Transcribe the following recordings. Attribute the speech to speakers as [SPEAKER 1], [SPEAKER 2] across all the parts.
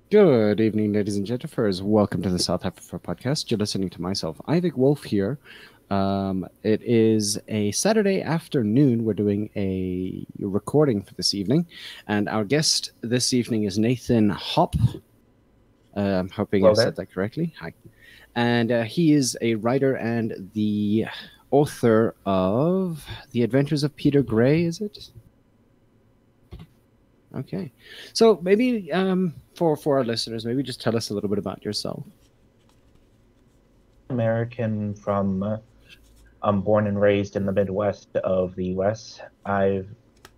[SPEAKER 1] Good evening, ladies and gentlemen. Welcome to the South Africa podcast. You're listening to myself, Ivik Wolf here. It is a Saturday afternoon. We're doing a recording for this evening, and our guest this evening is Nathan Hop. I'm hoping I
[SPEAKER 2] Hello
[SPEAKER 1] said
[SPEAKER 2] there.
[SPEAKER 1] that correctly. Hi. And he is a writer and the author of The Adventures of Peter Gray, is it? Okay. So maybe for our listeners, maybe just tell us a little bit about yourself.
[SPEAKER 2] American from I'm born and raised in the Midwest of the US. I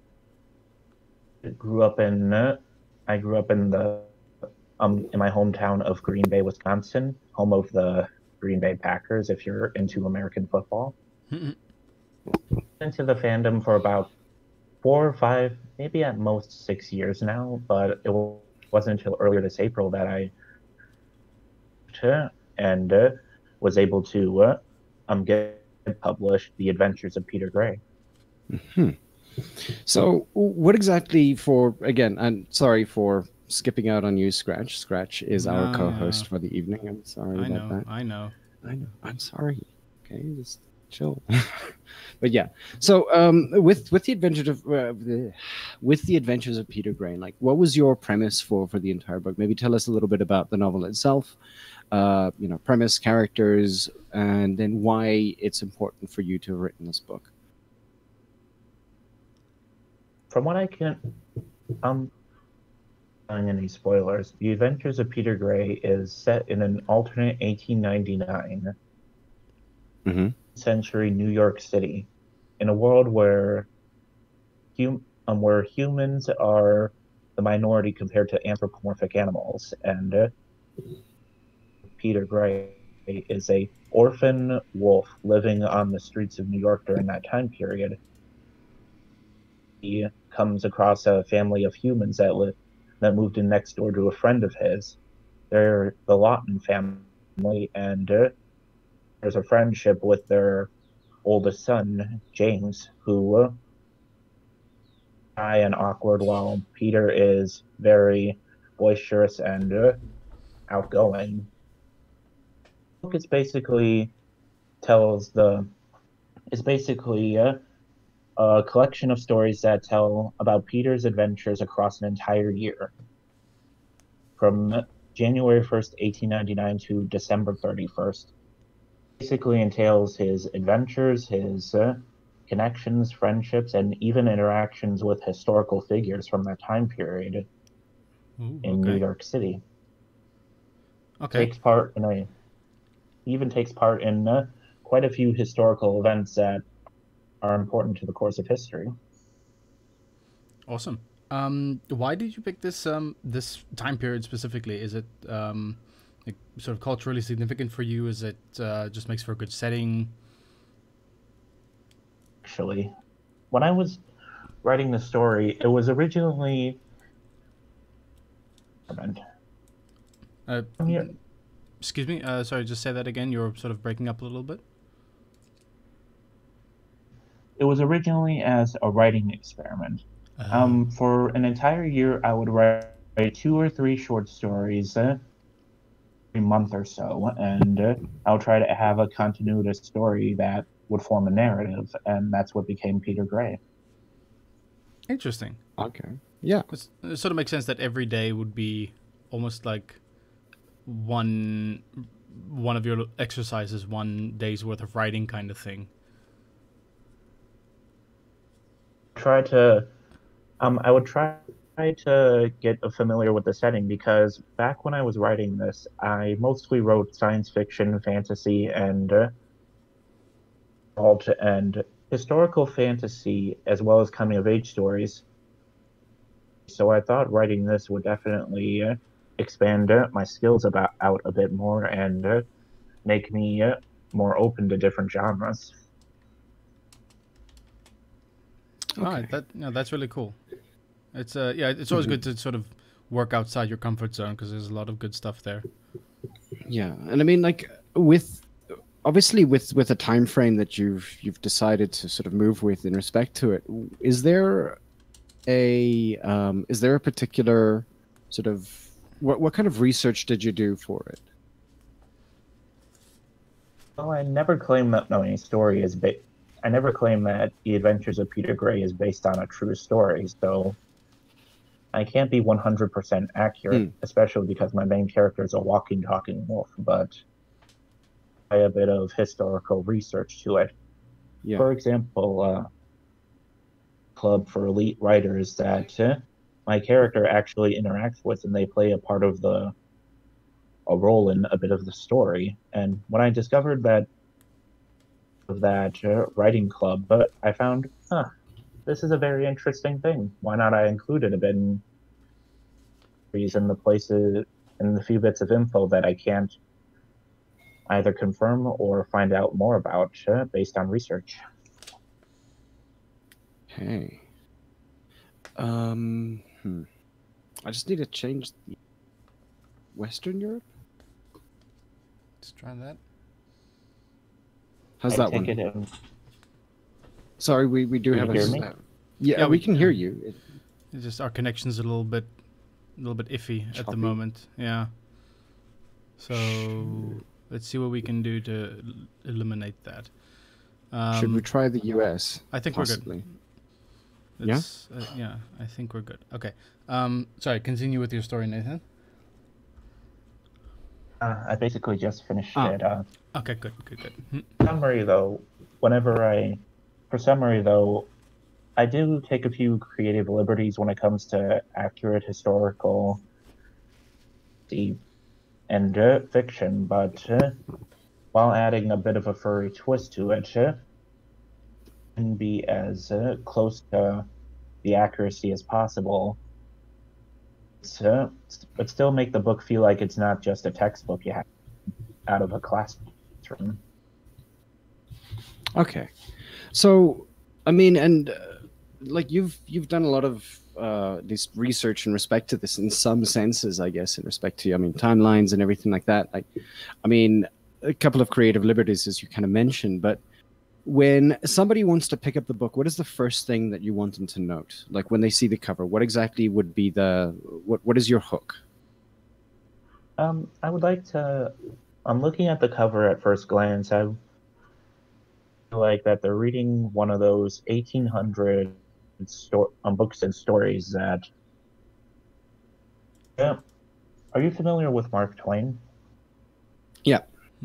[SPEAKER 2] grew up in I grew up in my hometown of Green Bay, Wisconsin, home of the Green Bay Packers if you're into American football. Into the fandom for about 4 or 5, maybe at most 6 years now, but it wasn't until earlier this April that I and was able to get published The Adventures of Peter Gray.
[SPEAKER 1] Hmm. So, what exactly for, again, I'm sorry for skipping out on you, Scratch. Scratch is our
[SPEAKER 3] No,
[SPEAKER 1] co host
[SPEAKER 3] no.
[SPEAKER 1] for the evening. I'm sorry
[SPEAKER 3] I
[SPEAKER 1] about
[SPEAKER 3] know.
[SPEAKER 1] that.
[SPEAKER 3] I know.
[SPEAKER 1] I know. I'm sorry. Okay, just chill. But yeah, so with the adventures of with the adventures of Peter Gray, like what was your premise for the entire book? Maybe tell us a little bit about the novel itself, premise, characters, and then why it's important for you to have written this book.
[SPEAKER 2] From what I can, um, any spoilers, The Adventures of Peter Gray is set in an alternate 1899
[SPEAKER 1] Mm-hmm.
[SPEAKER 2] century New York City, in a world where humans are the minority compared to anthropomorphic animals, and Peter Gray is a orphan wolf living on the streets of New York during that time period. He comes across a family of humans that moved in next door to a friend of his. They're the Lawton family, and there's a friendship with their oldest son, James, who shy and awkward, while Peter is very boisterous and outgoing. The book is basically tells the is basically a collection of stories that tell about Peter's adventures across an entire year, from January 1st, 1899 to December 31st. Basically entails his adventures, his connections, friendships, and even interactions with historical figures from that time period
[SPEAKER 3] Ooh,
[SPEAKER 2] in New
[SPEAKER 3] okay.
[SPEAKER 2] York City.
[SPEAKER 3] Okay.
[SPEAKER 2] Takes part in a He even takes part in quite a few historical events that are important to the course of history.
[SPEAKER 3] Awesome. Why did you pick this time period specifically? Is it like sort of culturally significant for you? Is it just makes for a good setting?
[SPEAKER 2] Actually, when I was writing the story, it was originally
[SPEAKER 3] Uh,
[SPEAKER 2] here.
[SPEAKER 3] Excuse me. Sorry, just say that again. You're sort of breaking up a little bit.
[SPEAKER 2] It was originally as a writing experiment.
[SPEAKER 3] Oh.
[SPEAKER 2] For an entire year, I would write 2 or 3 short stories every month or so, and I'll try to have a continuous story that would form a narrative, and that's what became Peter Gray.
[SPEAKER 3] Interesting.
[SPEAKER 1] Okay. Yeah.
[SPEAKER 3] It sort of makes sense that every day would be almost like one one of your exercises, one day's worth of writing kind of thing.
[SPEAKER 2] Try to I would try to get familiar with the setting because back when I was writing this, I mostly wrote science fiction, fantasy, and historical fantasy as well as coming of age stories. So I thought writing this would definitely expand my skills about out a bit more and make me more open to different genres.
[SPEAKER 3] Ah,
[SPEAKER 1] Okay.
[SPEAKER 3] that's really cool. It's yeah, it's always
[SPEAKER 1] Mhm.
[SPEAKER 3] good to sort of work outside your comfort zone because there's a lot of good stuff there.
[SPEAKER 1] Yeah, and I mean, like with obviously with a time frame that you've decided to sort of move with in respect to it, is there a particular sort of what kind of research did you do for it?
[SPEAKER 2] Well, I never claim that any story is based. I never claim that The Adventures of Peter Gray is based on a true story, so I can't be 100% accurate, especially because my main character is a walking, talking wolf, but I a bit of historical research to it.
[SPEAKER 1] Yeah.
[SPEAKER 2] For example, club for elite writers that my character actually interacts with, and they play a part of a role in a bit of the story. And when I discovered that writing club, but I found, this is a very interesting thing. Why not I include it a bit in the places and the few bits of info that I can't either confirm or find out more about based on research.
[SPEAKER 1] Okay. I just need to change the Western Europe.
[SPEAKER 3] Let's try that.
[SPEAKER 1] How's that one? Sorry, we do have
[SPEAKER 2] hear me?
[SPEAKER 1] Yeah, we can hear you.
[SPEAKER 3] It's just our connection's a little bit iffy at the
[SPEAKER 1] Choppy.
[SPEAKER 3] moment. Yeah. So let's see what we can do to eliminate that.
[SPEAKER 1] Should we try the US?
[SPEAKER 3] I think
[SPEAKER 1] possibly?
[SPEAKER 3] we're good. Yeah, I think we're good. Okay. Sorry, continue with your story, Nathan.
[SPEAKER 2] I basically just finished it.
[SPEAKER 3] Okay, good.
[SPEAKER 2] Summary though, for summary though, I do take a few creative liberties when it comes to accurate historical and fiction, but while adding a bit of a furry twist to it, and be as close to the accuracy as possible. But still make the book feel like it's not just a textbook you have out of a classroom.
[SPEAKER 1] Okay, so I mean, and like you've done a lot of this research in respect to this in some senses, I guess, in respect to timelines and everything like that. Like, I mean, a couple of creative liberties, as you kind of mentioned, but when somebody wants to pick up the book, what is the first thing that you want them to note? Like when they see the cover, what exactly would be what is your hook?
[SPEAKER 2] I would like to. I'm looking at the cover at first glance. I feel like that they're reading one of those 1800 books and stories that. Yeah. Are you familiar with Mark Twain?
[SPEAKER 1] Yeah.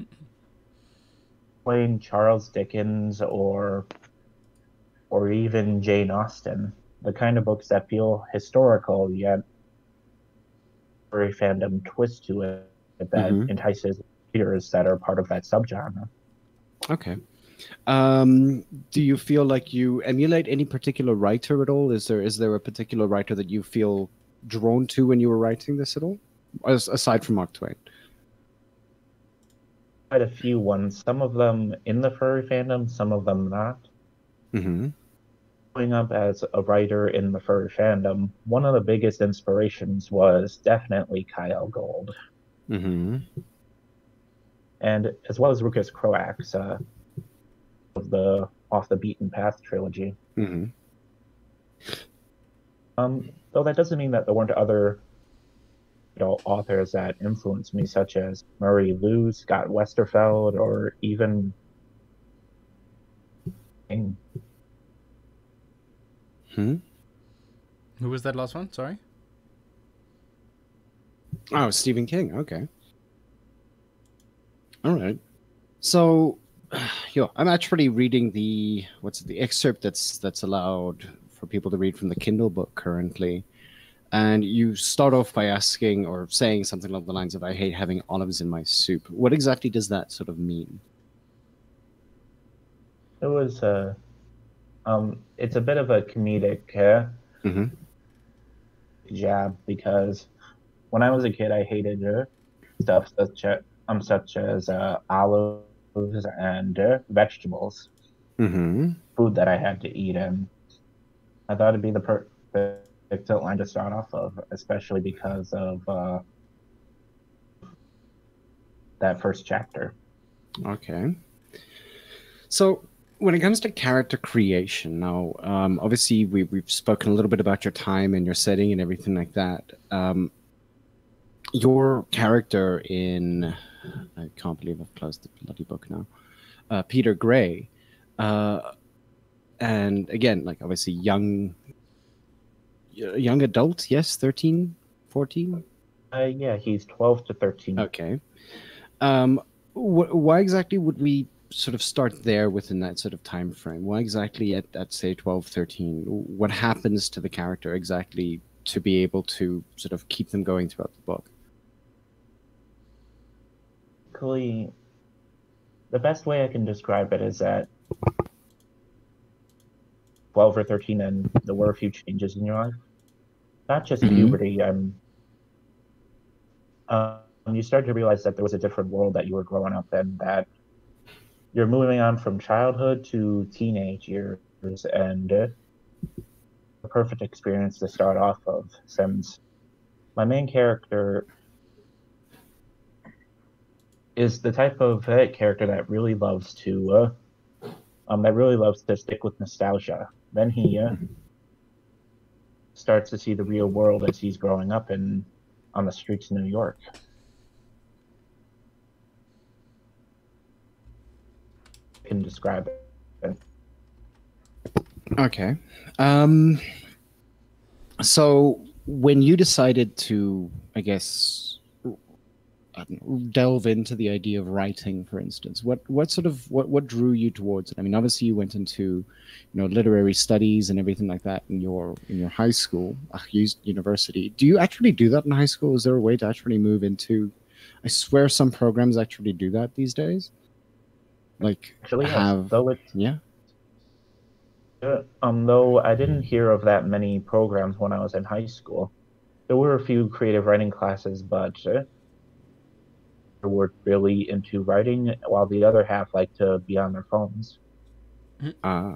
[SPEAKER 2] Twain, Charles Dickens, or even Jane Austen, the kind of books that feel historical yet very fandom twist to it that entices readers that are part of that subgenre.
[SPEAKER 1] Okay. Do you feel like you emulate any particular writer at all? Is there a particular writer that you feel drawn to when you were writing this at all, aside from Mark Twain?
[SPEAKER 2] Quite a few ones, some of them in the furry fandom, some of them not. Growing up as a writer in the furry fandom, one of the biggest inspirations was definitely Kyle Gold. And as well as Rucus Croax of the Off the Beaten Path trilogy. Though that doesn't mean that there weren't other authors that influenced me, such as Murray Lou, Scott Westerfeld, or even King.
[SPEAKER 3] Who was that last one? Sorry.
[SPEAKER 1] Oh, Stephen King. Okay. All right. So, I'm actually reading the excerpt that's allowed for people to read from the Kindle book currently. And you start off by asking or saying something along the lines of, I hate having olives in my soup. What exactly does that sort of mean?
[SPEAKER 2] It was it's a bit of a comedic jab, because when I was a kid, I hated stuff such as olives and vegetables, food that I had to eat, and I thought it'd be the perfect line to start off of, especially because of that first chapter.
[SPEAKER 1] Okay. So when it comes to character creation, now, obviously we've spoken a little bit about your time and your setting and everything like that. your character in, I can't believe I've closed the bloody book now, Peter Gray, and again, like obviously young adult, yes, 13, 14.
[SPEAKER 2] Yeah, he's 12 to 13.
[SPEAKER 1] Okay. Why exactly would we sort of start there within that sort of time frame? Why exactly at say 12, 13? What happens to the character exactly to be able to sort of keep them going throughout the book?
[SPEAKER 2] Basically, the best way I can describe it is that 12 or 13, and there were a few changes in your life. Not just
[SPEAKER 1] Mhm.
[SPEAKER 2] puberty. You start to realize that there was a different world that you were growing up in, that you're moving on from childhood to teenage years, and a perfect experience to start off of, since my main character is the type of character that really loves to stick with nostalgia. Then he starts to see the real world as he's growing up on the streets of New York. I can describe it.
[SPEAKER 1] Okay. So when you decided to, I guess, I don't know, delve into the idea of writing, for instance, what sort of what drew you towards it? I mean, obviously you went into, literary studies and everything like that in your high school, university. Do you actually do that in high school? Is there a way to actually move into? I swear some programs actually do that these days. Like
[SPEAKER 2] Actually, yes.
[SPEAKER 1] have yeah.
[SPEAKER 2] Though I didn't hear of that many programs when I was in high school. There were a few creative writing classes, but they were really into writing, while the other half liked to be on their phones.
[SPEAKER 1] Ah.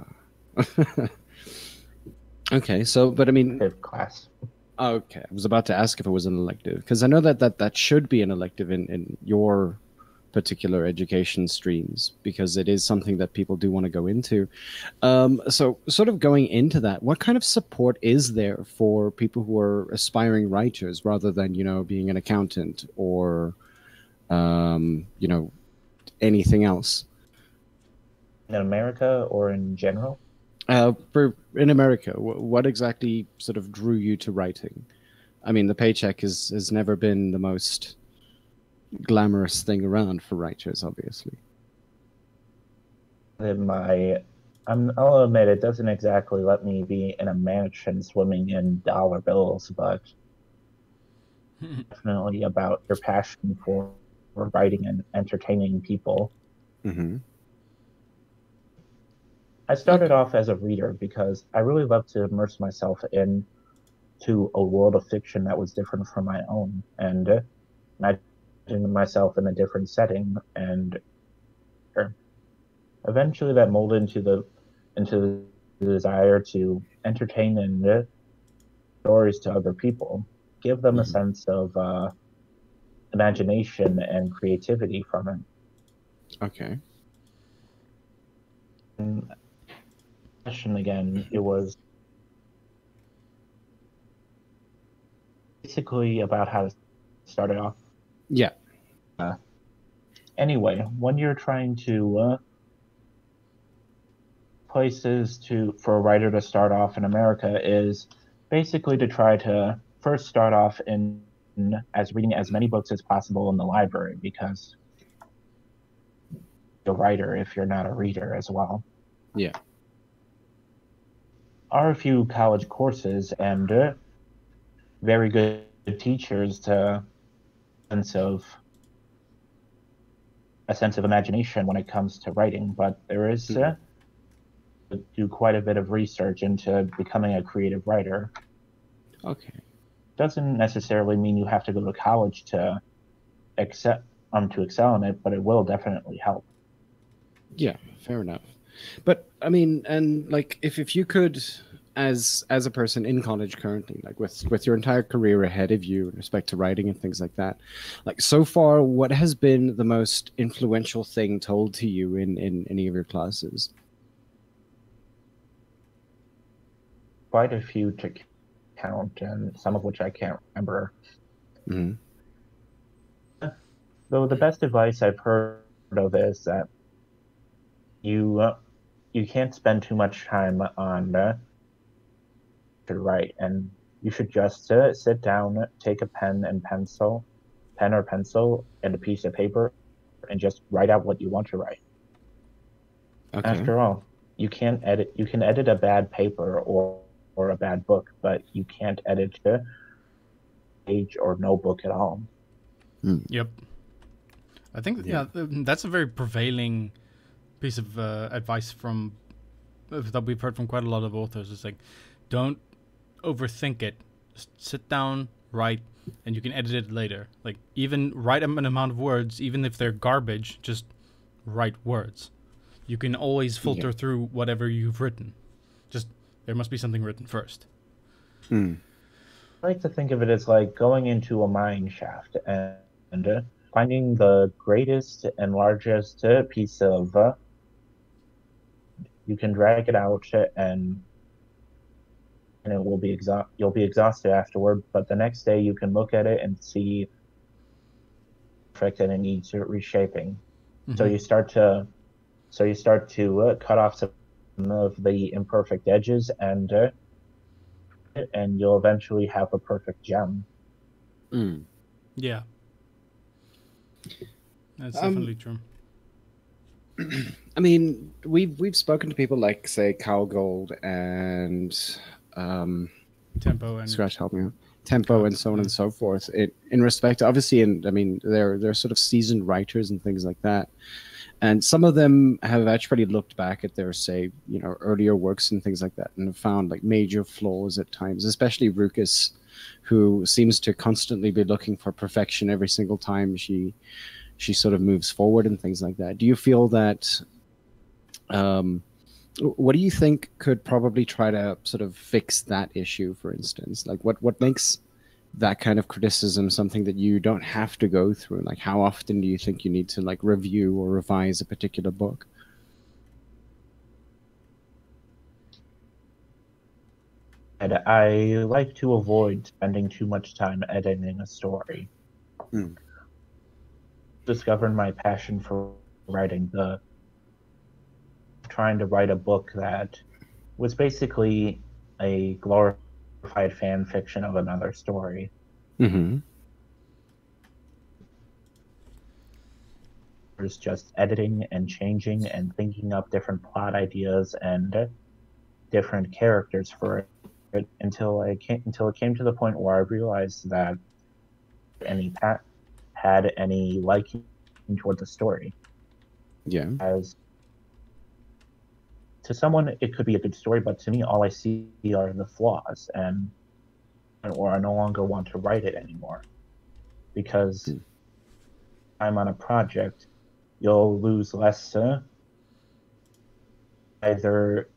[SPEAKER 1] Okay, so but I mean,
[SPEAKER 2] Class.
[SPEAKER 1] okay, I was about to ask if it was an elective because I know that should be an elective in your particular education streams because it is something that people do want to go into. So, sort of going into that, what kind of support is there for people who are aspiring writers rather than being an accountant or anything else?
[SPEAKER 2] In America or in general?
[SPEAKER 1] In America, what exactly sort of drew you to writing? I mean, the paycheck has never been the most glamorous thing around for writers, obviously.
[SPEAKER 2] I'll admit it doesn't exactly let me be in a mansion swimming in dollar bills, but definitely about your passion for writing and entertaining people.
[SPEAKER 1] Mm-hmm.
[SPEAKER 2] I started
[SPEAKER 1] Okay.
[SPEAKER 2] off as a reader because I really love to immerse myself into a world of fiction that was different from my own, and imagine myself in a different setting, and eventually that molded into the desire to entertain and stories to other people, give them a
[SPEAKER 1] Mm-hmm.
[SPEAKER 2] sense of imagination and creativity from it.
[SPEAKER 1] Okay.
[SPEAKER 2] And question again, it was basically about how to start it off.
[SPEAKER 1] Yeah.
[SPEAKER 2] Anyway, when you're trying to places to for a writer to start off in America is basically to try to first start off in as reading as many books as possible in the library, because you're a writer if you're not a reader as well.
[SPEAKER 1] Yeah.
[SPEAKER 2] Are a few college courses and very good teachers to sense of a sense of imagination when it comes to writing, but there is
[SPEAKER 1] Mm-hmm.
[SPEAKER 2] do quite a bit of research into becoming a creative writer.
[SPEAKER 1] Okay.
[SPEAKER 2] Doesn't necessarily mean you have to go to college to excel in it, but it will definitely help.
[SPEAKER 1] Yeah. Fair enough. But I mean, and like, if you could, as a person in college currently, like with your entire career ahead of you in respect to writing and things like that, like so far, what has been the most influential thing told to you in any of your classes?
[SPEAKER 2] Quite a few to count, and some of which I can't remember.
[SPEAKER 1] Mm-hmm.
[SPEAKER 2] Though the best advice I've heard of is that you can't spend too much time on to write, and you should just sit down, take a pen or pencil, and a piece of paper, and just write out what you want to write.
[SPEAKER 1] Okay.
[SPEAKER 2] After all, you can edit a bad paper or a bad book, but you can't edit a page or no book at all.
[SPEAKER 3] Yep. I think that's a very prevailing piece of advice from that we've heard from quite a lot of authors. It's like, don't overthink it. Just sit down, write, and you can edit it later. Like, even write an amount of words, even if they're garbage, just write words. You can always filter through whatever you've written. Just, there must be something written first.
[SPEAKER 2] I like to think of it as like going into a mine shaft and finding the greatest and largest piece of. You can drag it out and it will be you'll be exhausted afterward. But the next day you can look at it and see perfect and it needs reshaping. So you start to cut off some of the imperfect edges and you'll eventually have a perfect gem.
[SPEAKER 3] Yeah. That's definitely true.
[SPEAKER 1] I mean, we've spoken to people like, say, Kyle Gold and
[SPEAKER 3] Tempo and
[SPEAKER 1] Scratch, help me out. Tempo and so on and so forth. In respect, obviously, and I mean, they're sort of seasoned writers and things like that. And some of them have actually looked back at their, say, earlier works and things like that, and have found like major flaws at times. Especially Rukus, who seems to constantly be looking for perfection every single time she sort of moves forward and things like that. Do you feel that? What do you think could probably try to sort of fix that issue? For instance, like what makes that kind of criticism something that you don't have to go through? Like, how often do you think you need to like review or revise a particular book?
[SPEAKER 2] And I like to avoid spending too much time editing a story. Discovered my passion for writing, trying to write a book that was basically a glorified fan fiction of another story. There's just editing and changing and thinking up different plot ideas and different characters for it until it came to the point where I realized that had any liking toward the story.
[SPEAKER 1] Yeah.
[SPEAKER 2] As to someone, it could be a good story, but to me, all I see are the flaws, or I no longer want to write it anymore. Because I'm on a project, you'll lose less either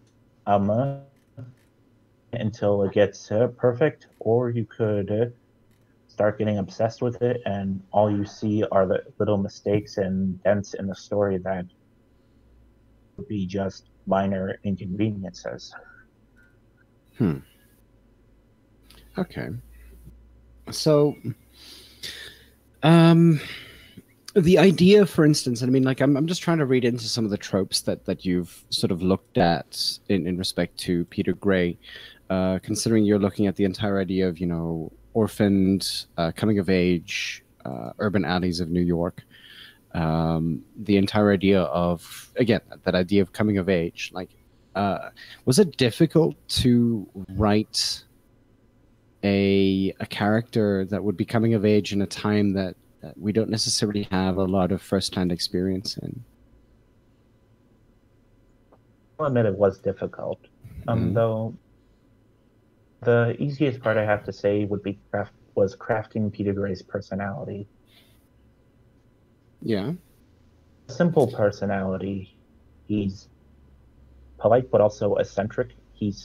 [SPEAKER 2] until it gets perfect, or you could start getting obsessed with it, and all you see are the little mistakes and dents in the story that would be just minor inconveniences.
[SPEAKER 1] Okay. So, the idea, for instance, I mean, like, I'm just trying to read into some of the tropes that you've sort of looked at in respect to Peter Gray, considering you're looking at the entire idea of, orphaned, coming of age, urban alleys of New York. The entire idea of, again, that idea of coming of age. Like, was it difficult to write a character that would be coming of age in a time that we don't necessarily have a lot of first-hand experience in?
[SPEAKER 2] I'll admit it was difficult. Though the easiest part I have to say was crafting Peter Gray's personality.
[SPEAKER 1] Yeah.
[SPEAKER 2] Simple personality. He's polite but also eccentric. He's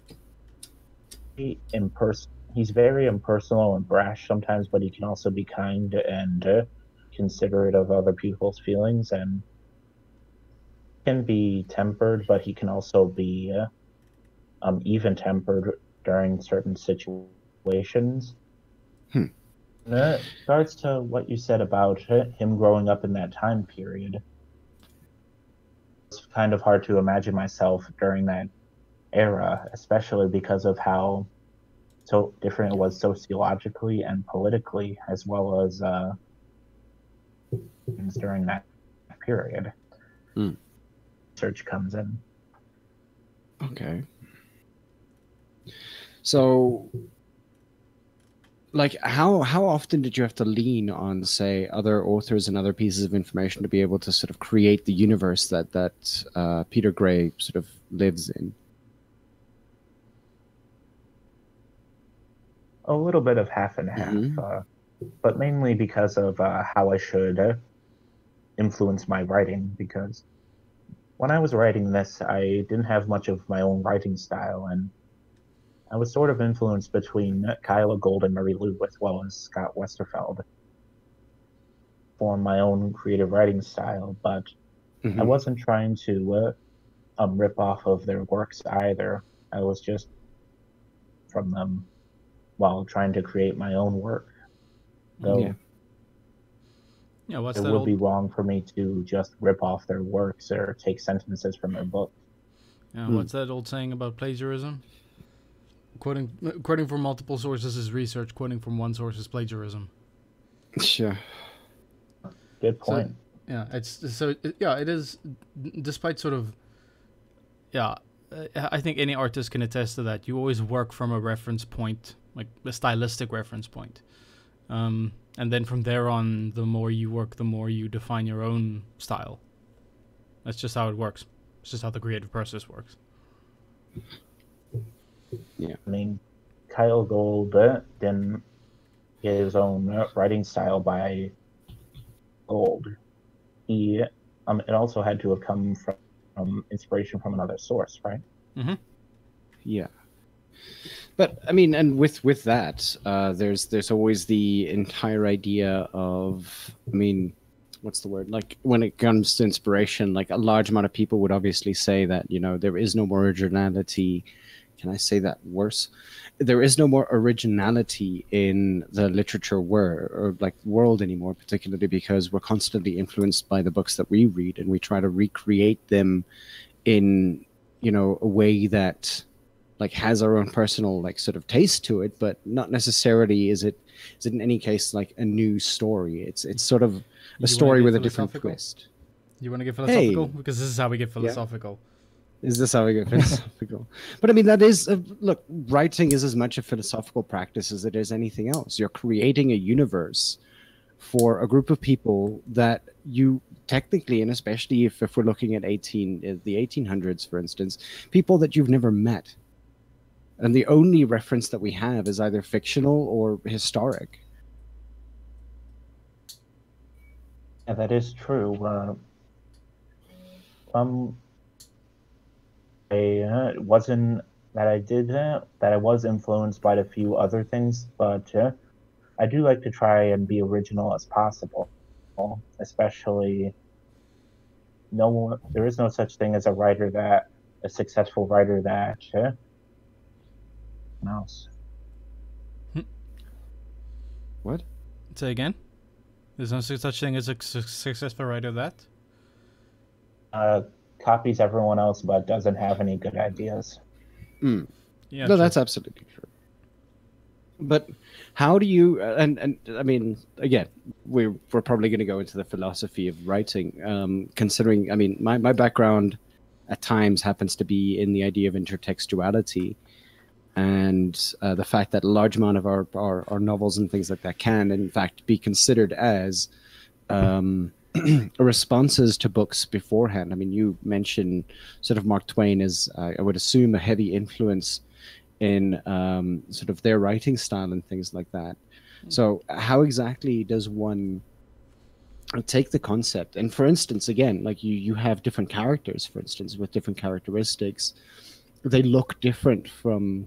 [SPEAKER 2] very impersonal and brash sometimes, but he can also be kind and considerate of other people's feelings, and can be tempered, but he can also be even tempered during certain situations. regards to what you said about him growing up in that time period, it's kind of hard to imagine myself during that era, especially because of how so different it was sociologically and politically, as well as things during that period. Research comes in.
[SPEAKER 1] Okay. So, like, how often did you have to lean on, say, other authors and other pieces of information to be able to sort of create the universe that Peter Gray sort of lives in?
[SPEAKER 2] A little bit of half and half, but mainly because of how I should influence my writing. Because when I was writing this, I didn't have much of my own writing style, and I was sort of influenced between Kyla Gold and Mary Lou, as well as Scott Westerfeld, form my own creative writing style. But I wasn't trying to rip off of their works either. I was just from them while trying to create my own work. So
[SPEAKER 3] what's
[SPEAKER 2] it
[SPEAKER 3] that
[SPEAKER 2] would be wrong for me to just rip off their works or take sentences from their book.
[SPEAKER 3] Yeah, what's that old saying about plagiarism? Quoting from multiple sources is research. Quoting from one source is plagiarism.
[SPEAKER 1] Sure.
[SPEAKER 2] Good point.
[SPEAKER 3] So, it is. Despite sort of, I think any artist can attest to that. You always work from a reference point, like a stylistic reference point. And then from there on, the more you work, the more you define your own style. That's just how it works. It's just how the creative process works.
[SPEAKER 1] Yeah.
[SPEAKER 2] I mean, Kyle Gold didn't get his own writing style by Gold. It also had to have come from inspiration from another source, right?
[SPEAKER 1] Yeah. But I mean, and with that, there's always the entire idea of, I mean, what's the word? Like, when it comes to inspiration, like, a large amount of people would obviously say that, there is no more originality. Can I say that worse? There is no more originality in the literature world anymore, particularly because we're constantly influenced by the books that we read, and we try to recreate them in, a way that, like, has our own personal, like, sort of taste to it, but not necessarily is it in any case like a new story. It's sort of a story with a different twist.
[SPEAKER 3] You want to get philosophical? Because this is how we get philosophical.
[SPEAKER 1] Yeah. Is this how we get philosophical? But I mean, that is, look, writing is as much a philosophical practice as it is anything else. You're creating a universe for a group of people that you technically, and especially if we're looking at the 1800s, for instance, people that you've never met. And the only reference that we have is either fictional or historic.
[SPEAKER 2] Yeah, that is true. It wasn't that I did that I was influenced by a few other things, but I do like to try and be original as possible. Especially, there is no such thing as a successful writer that mouse.
[SPEAKER 1] What?
[SPEAKER 3] Say again? There's no such thing as a successful writer that?
[SPEAKER 2] Copies everyone else but doesn't have any good ideas.
[SPEAKER 1] Yeah, no, that's absolutely true. But how do you, and I mean, again, we're probably going to go into the philosophy of writing, considering, I mean, my background at times happens to be in the idea of intertextuality, and the fact that a large amount of our novels and things like that can, in fact, be considered as responses to books beforehand. I mean, you mentioned sort of Mark Twain as, I would assume, a heavy influence in sort of their writing style and things like that. So how exactly does one take the concept? And for instance, again, like you have different characters, for instance, with different characteristics. They look different from,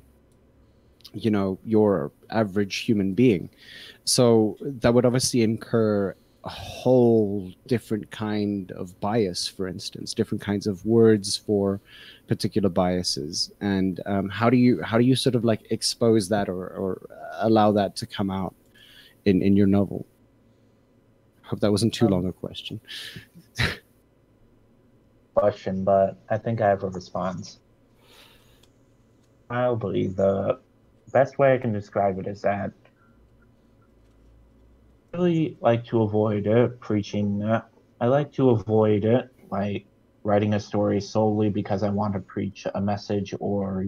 [SPEAKER 1] your average human being. So that would obviously incur a whole different kind of bias, for instance, different kinds of words for particular biases. And how do you sort of like expose that or allow that to come out in your novel? Hope that wasn't too long a question.
[SPEAKER 2] Question, but I think I have a response. Mildly, the best way I can describe it is that I really like to avoid preaching. I like to avoid like writing a story solely because I want to preach a message or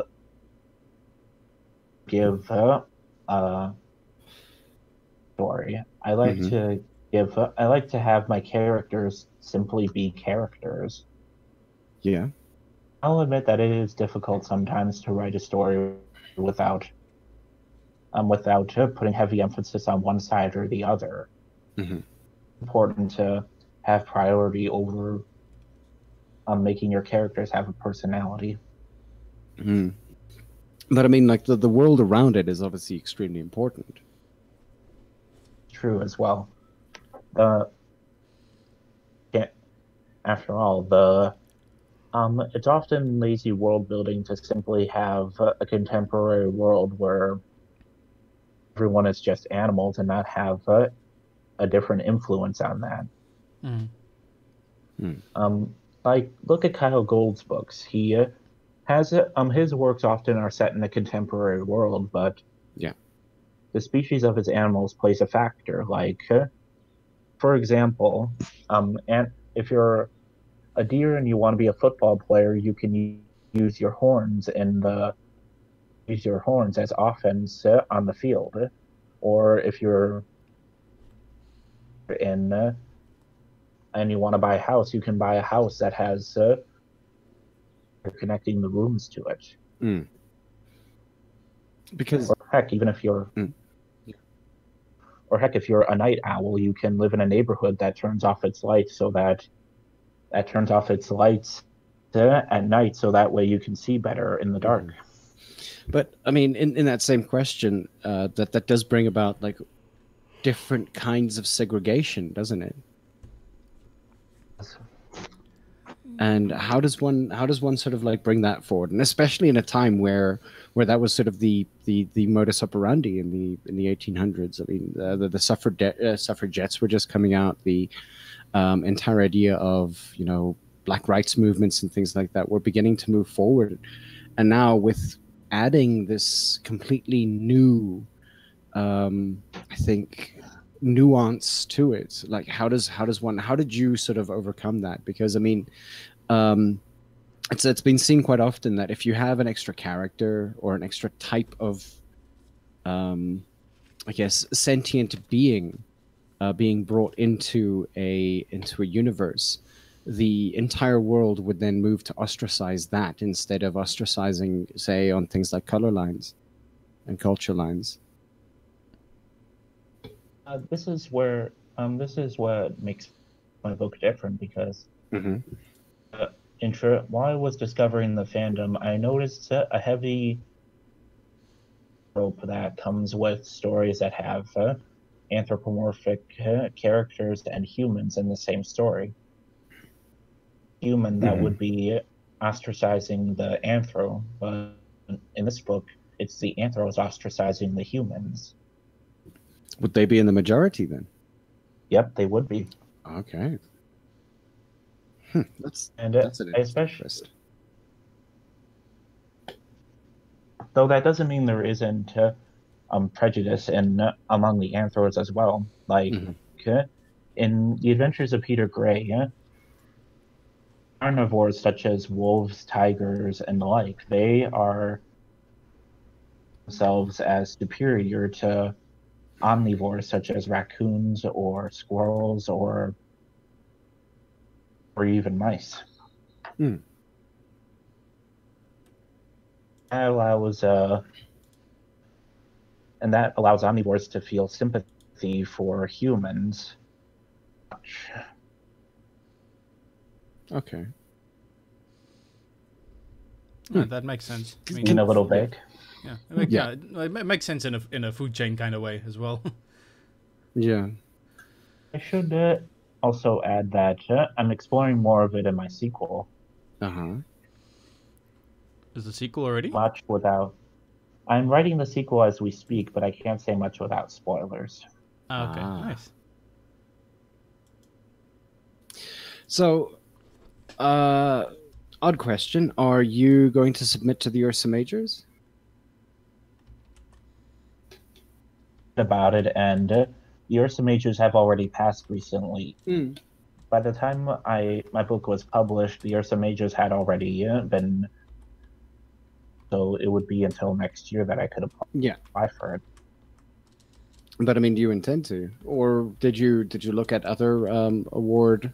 [SPEAKER 2] give a story. I like to give. I like to have my characters simply be characters.
[SPEAKER 1] Yeah.
[SPEAKER 2] I'll admit that it is difficult sometimes to write a story without putting heavy emphasis on one side or the other.
[SPEAKER 1] Mm-hmm.
[SPEAKER 2] Important to have priority over making your characters have a personality.
[SPEAKER 1] Mm. But I mean, like the world around it is obviously extremely important.
[SPEAKER 2] True as well. After all, it's often lazy world building to simply have a contemporary world where everyone is just animals and not have a different influence on that. Like look at Kyle Gold's books. He has his works often are set in a contemporary world, but
[SPEAKER 1] yeah,
[SPEAKER 2] the species of his animals plays a factor. Like, for example, and if you're a deer and you want to be a football player, you can use your horns as offense on the field. Or if you're in and you want to buy a house, you can buy a house that has connecting the rooms to it.
[SPEAKER 1] Mm. Because
[SPEAKER 2] or heck, if you're a night owl, you can live in a neighborhood that turns off its lights at night, so that way you can see better in the dark.
[SPEAKER 1] But I mean, in that same question, that does bring about like different kinds of segregation, doesn't it? And how does one sort of like bring that forward, and especially in a time where that was sort of the modus operandi in the 1800s. I mean, the suffragettes were just coming out. The entire idea of black rights movements and things like that were beginning to move forward, and now with adding this completely new, I think, nuance to it. Like, how did you sort of overcome that? Because I mean, it's been seen quite often that if you have an extra character or an extra type of, I guess, sentient being being brought into a universe, the entire world would then move to ostracize that instead of ostracizing, say, on things like color lines and culture lines.
[SPEAKER 2] This is what makes my book different, because while I was discovering the fandom, I noticed a heavy trope that comes with stories that have anthropomorphic characters and humans in the same story. Human that would be ostracizing the anthro, but in this book, it's the anthros ostracizing the humans.
[SPEAKER 1] Would they be in the majority then?
[SPEAKER 2] Yep, they would be.
[SPEAKER 1] Okay. That's an
[SPEAKER 2] especially. Though that doesn't mean there isn't prejudice among the anthros as well. Like in The Adventures of Peter Gray, carnivores such as wolves, tigers, and the like, they are themselves as superior to omnivores such as raccoons or squirrels or even mice. That allows omnivores to feel sympathy for humans.
[SPEAKER 1] Okay.
[SPEAKER 3] Yeah, that makes sense.
[SPEAKER 2] I mean, a little bit.
[SPEAKER 3] Yeah, it makes sense in a food chain kind of way as well.
[SPEAKER 1] Yeah.
[SPEAKER 2] I should also add that I'm exploring more of it in my sequel.
[SPEAKER 3] Is the sequel already?
[SPEAKER 2] Much without. I'm writing the sequel as we speak, but I can't say much without spoilers.
[SPEAKER 3] Ah, okay,
[SPEAKER 1] Ah.
[SPEAKER 3] nice.
[SPEAKER 1] So, odd question: are you going to submit to the Ursa Majors?
[SPEAKER 2] About it, and the Ursa Majors have already passed recently. By the time my book was published, the Ursa Majors had already been, so it would be until next year that I could
[SPEAKER 1] Yeah,
[SPEAKER 2] apply for it.
[SPEAKER 1] but I mean, do you intend to, or did you look at other award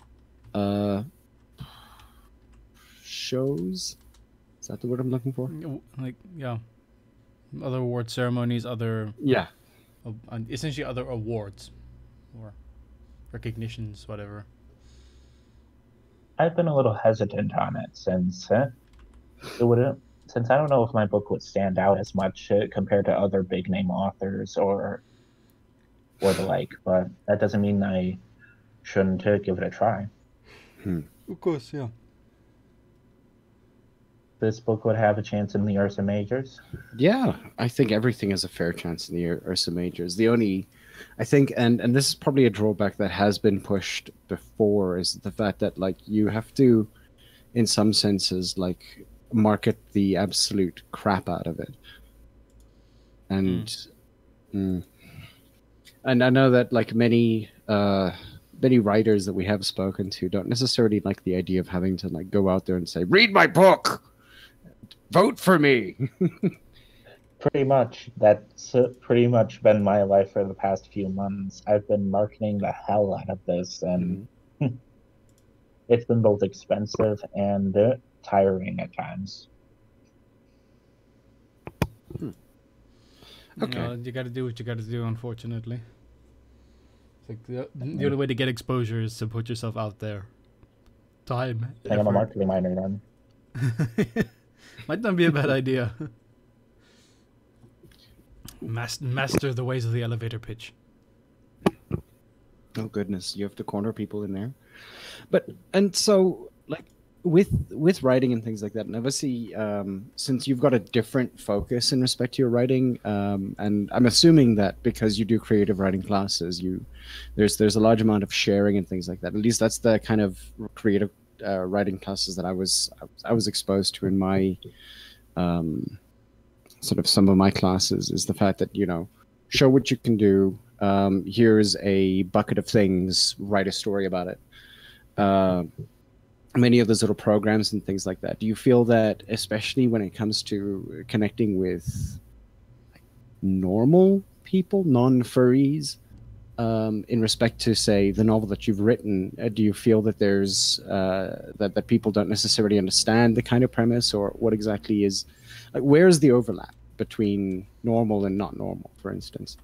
[SPEAKER 1] shows? Is that the word I'm looking for?
[SPEAKER 3] Like, yeah, other award ceremonies, other
[SPEAKER 1] Yeah.
[SPEAKER 3] essentially other awards or recognitions, whatever.
[SPEAKER 2] I've been a little hesitant on it since it would since I don't know if my book would stand out as much compared to other big name authors or the like, but that doesn't mean I shouldn't give it a try.
[SPEAKER 3] Of course, yeah.
[SPEAKER 2] This book would have a chance in the Ursa Majors.
[SPEAKER 1] Yeah, I think everything has a fair chance in the Ursa Majors. The only, I think, and this is probably a drawback that has been pushed before, is the fact that like you have to, in some senses, like market the absolute crap out of it. And and I know that like many many writers that we have spoken to don't necessarily like the idea of having to like go out there and say, read my book, vote for me.
[SPEAKER 2] Pretty much. That's pretty much been my life for the past few months. I've been marketing the hell out of this, and it's been both expensive and tiring at times.
[SPEAKER 1] Okay.
[SPEAKER 3] You got to do what you got to do. Unfortunately, it's like the only way to get exposure is to put yourself out there. Time.
[SPEAKER 2] I think I'm a
[SPEAKER 3] effort.
[SPEAKER 2] marketing minor then.
[SPEAKER 3] Might not be a bad idea. Master the ways of the elevator pitch.
[SPEAKER 1] Oh goodness, you have to corner people in there. But and so like with writing and things like that, and obviously since you've got a different focus in respect to your writing, and I'm assuming that because you do creative writing classes, there's a large amount of sharing and things like that. At least that's the kind of creative writing classes that I was exposed to in my sort of some of my classes, is the fact that, you know, show what you can do. Here's a bucket of things, write a story about it. Many of those little programs and things like that. Do you feel that, especially when it comes to connecting with normal people, non-furries, in respect to, say, the novel that you've written, do you feel that there's that people don't necessarily understand the kind of premise, or what exactly is, like, where's the overlap between normal and not normal, for instance?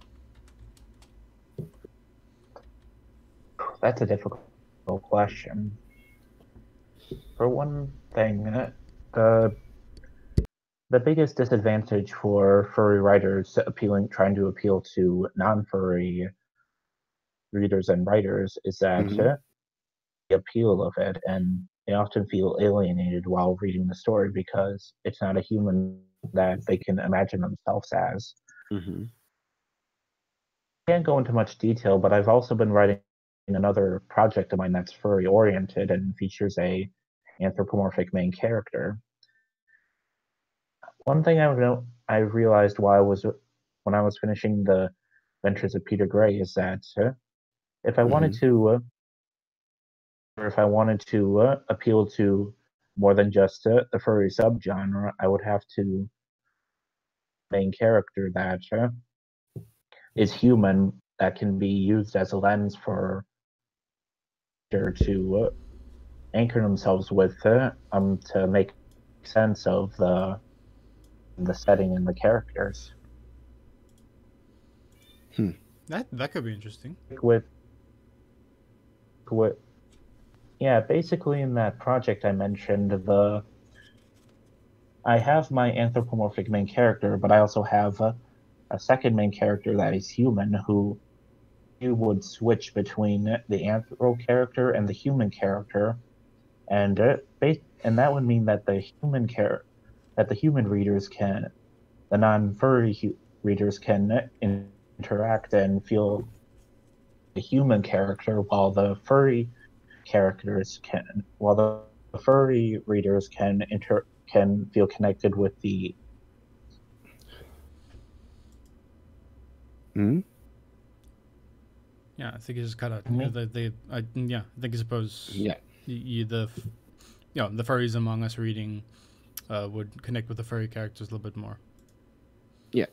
[SPEAKER 2] That's a difficult question. For one thing, the biggest disadvantage for furry writers trying to appeal to non-furry readers and writers is that the appeal of it, and they often feel alienated while reading the story because it's not a human that they can imagine themselves as.
[SPEAKER 1] Mm-hmm.
[SPEAKER 2] I can't go into much detail, but I've also been writing another project of mine that's furry oriented and features a anthropomorphic main character. One thing I realized when I was finishing the Adventures of Peter Gray is that if I wanted to appeal to more than just the furry subgenre, I would have to main character that is human, that can be used as a lens for to anchor themselves with to make sense of the setting and the characters.
[SPEAKER 3] That could be interesting.
[SPEAKER 2] With yeah, basically in that project I mentioned, I have my anthropomorphic main character, but I also have a second main character that is human, who you would switch between the anthro character and the human character, and that would mean that the human readers can the non-furry readers can interact and feel a human character, while the furry readers can feel connected with the.
[SPEAKER 1] Hmm?
[SPEAKER 3] Yeah, I think it's just cut out.
[SPEAKER 2] Me?
[SPEAKER 3] I think I suppose
[SPEAKER 1] Yeah.
[SPEAKER 3] the furries among us reading would connect with the furry characters a little bit more.
[SPEAKER 1] Yeah.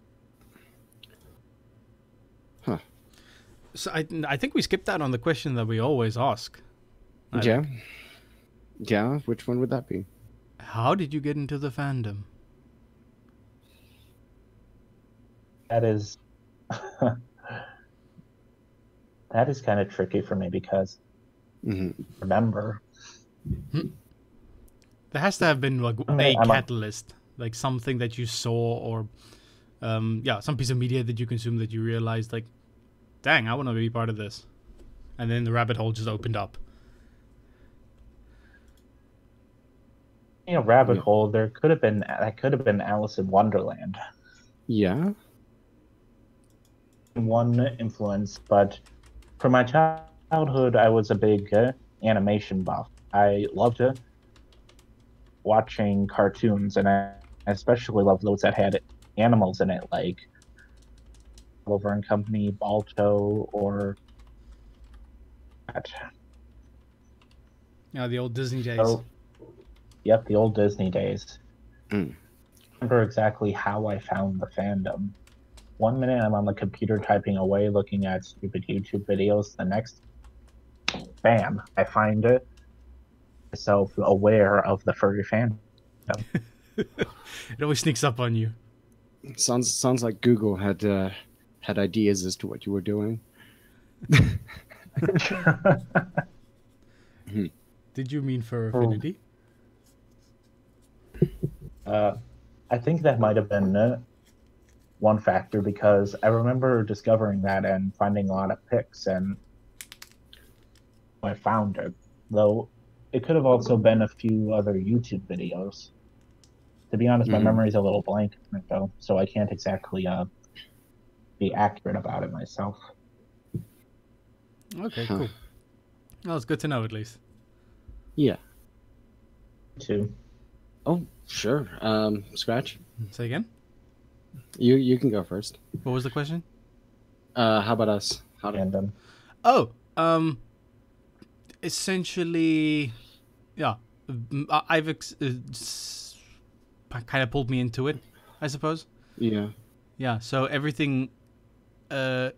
[SPEAKER 1] Huh.
[SPEAKER 3] So I think we skipped out on the question that we always ask. I
[SPEAKER 1] Yeah.
[SPEAKER 3] think.
[SPEAKER 1] Yeah. Which one would that be?
[SPEAKER 3] How did you get into the fandom?
[SPEAKER 2] That is. That is kind of tricky for me because remember.
[SPEAKER 3] There has to have been like a catalyst, like something that you saw or some piece of media that you consumed that you realized like, dang, I want to be part of this. And then the rabbit hole just opened up.
[SPEAKER 2] Rabbit hole. That could have been Alice in Wonderland.
[SPEAKER 1] Yeah.
[SPEAKER 2] One influence, but for my childhood, I was a big animation buff. I loved watching cartoons, and I especially loved those that had animals in it, like Oliver and Company, Balto, or that.
[SPEAKER 3] Yeah, the old Disney days.
[SPEAKER 2] So, yep, the old Disney days.
[SPEAKER 1] Mm.
[SPEAKER 2] I remember exactly how I found the fandom. One minute I'm on the computer typing away, looking at stupid YouTube videos. The next, bam, I find myself aware of the furry fandom.
[SPEAKER 3] It always sneaks up on you.
[SPEAKER 1] Sounds like Google had ideas as to what you were doing.
[SPEAKER 3] Did you mean for affinity?
[SPEAKER 2] I think that might have been one factor, because I remember discovering that and finding a lot of pics, and I found it. Though it could have also been a few other YouTube videos. To be honest, my memory's a little blank though, so I can't exactly be accurate about it myself.
[SPEAKER 3] Okay, cool. Well, it's good to know at least.
[SPEAKER 1] Yeah.
[SPEAKER 2] Too.
[SPEAKER 1] Oh, sure. Scratch.
[SPEAKER 3] Say again?
[SPEAKER 1] You can go first.
[SPEAKER 3] What was the question?
[SPEAKER 1] How about us?
[SPEAKER 2] Fandom.
[SPEAKER 3] Essentially, yeah, I've kind of pulled me into it, I suppose.
[SPEAKER 1] Yeah.
[SPEAKER 3] Yeah, so everything, like